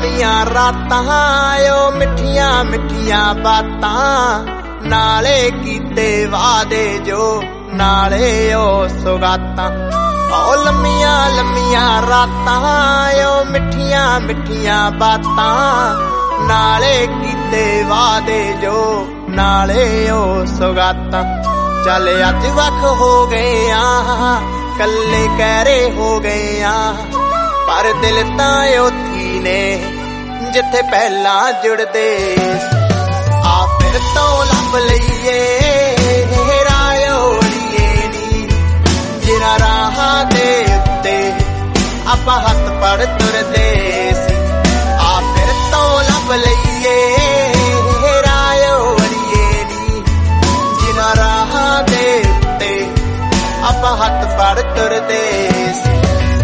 लम्मियां रातां ओ मिठियां मिठियां बातां नाले कीते वादे जो नाले ओ सौगातां ओ लम्मियां लम्मियां रातां ओ मिठियां मिठियां बातां नाले कीते वादे जो नाले ओ सौगातां चल अज वख हो गए आ कल्ले कहरे हो गए आ पर दिल तां उथी ने जिथे पहला जुड़दे आ फिर तो लभ लईए रायोड़िए नी जिन्हां राहां दे उत्ते आपां हथ फड़ तुरदे सी आ फिर तो लभ लईए रायोड़िए नी जिन्हां राहां दे उत्ते आपां हथ फड़ तुरदे सी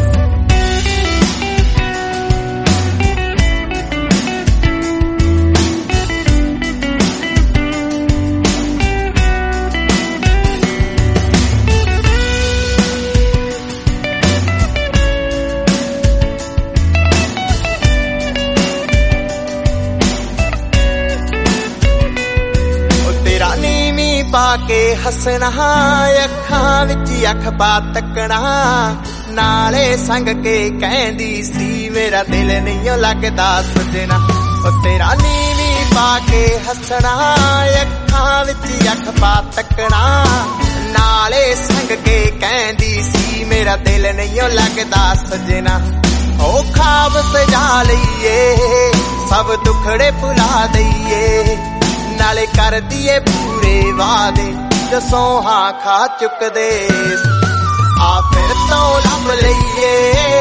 पाके हसना अखां विच अख पा तकना नाले संग के कहंदी सी मेरा दिल नहीं लगदा सजना ओ तेरा नीवी पाके हसना अखां विच अख पा तकना नाले संग के कहंदी सी मेरा दिल नहीं लगदा सजना ओ ख्वाब सजा लईए सब दुखड़े भुला दईए नाले कर दिए पूरे वादे जो सोहां खा चुकदे आ फिर तो लभ लईए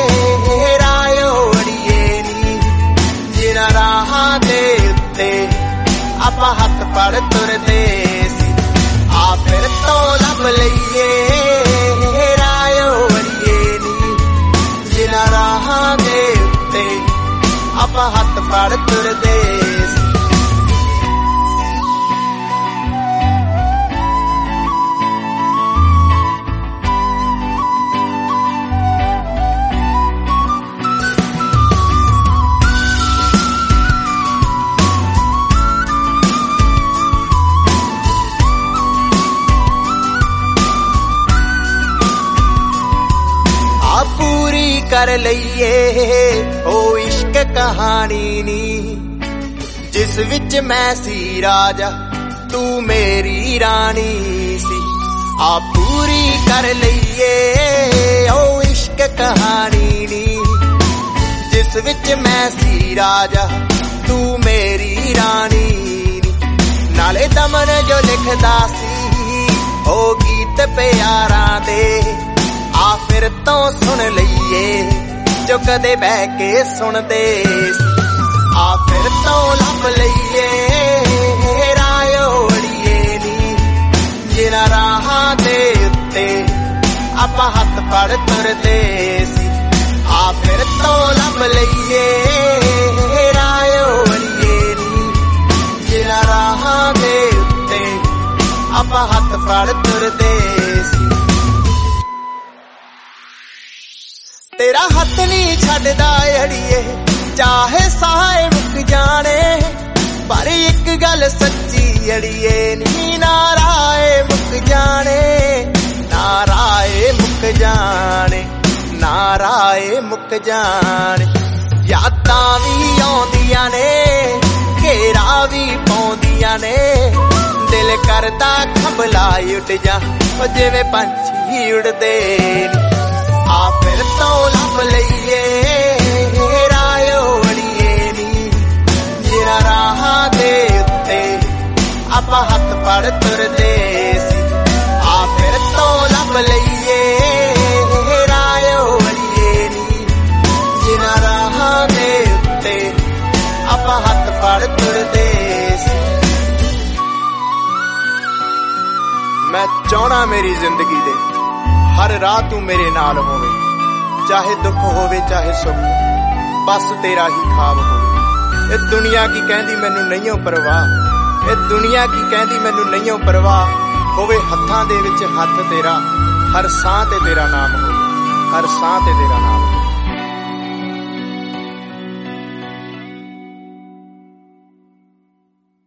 रायोड़िए नी जिन्हां राहां दे उत्ते आपां हथ फड़ तुरदे सी आ फिर तो लभ लईए रायोड़िए नी जिन्हां राहां दे उत्ते आपां हथ फड़ तुरदे सी कर लईए ओ इश्क कहानी नी जिस विच मैं सी राजा तू मेरी रानी सी आ पूरी कर लईए ओ इश्क कहानी नी जिस विच मैं सी राजा तू मेरी रानी नी नाले दमन जो लिखदा सी ओ गीत प्यारां दे आ फिर तो सुन लईए जो कदे बह के सुनदे आ फिर तो लभ लईए रायोड़िए नी जिन्हां राहां दे उत्ते आपां हथ फड़ तुरदे सी आ फिर तो लभ लईए रायोड़िए नी जिन्हां राहां दे उत्ते आपां हथ फड़ तुरदे सी तेरा हथ नहीं छड्डदा अड़िए चाहे साए मुक जाने पर एक गल सच्ची अड़िए नी नाराए मुक जाने नाराए मुक जाने नाराए मुक जाने यादां भी आउंदियां ने घेरा भी पाउंदियां ने दिल करदा खंभलाई उड़ जा जिवें पंछी उड़दे आ फिर तो लभ लईए रायोड़िए नी जिन्हां राहां दे उत्ते आपां हथ फड़ तुरदे सी आ फिर तो लभ लईए रायोड़िए नी जिन्हां राहां दे उत्ते आपां हथ फड़ तुरदे सी मैं चाहना मेरी जिंदगी दे हर राह तू मेरे नाल होवे चाहे दुख होवे चाहे सुख बस तेरा ही ख्वाब होवे ए दुनिया की कहंदी मैनू नहीं परवाह ए दुनिया की कहंदी मैनू नहीं परवाह होवे हत्थां दे विच हत्थ तेरा हर साह ते तेरा नाम होवे हर साह ते तेरा नाम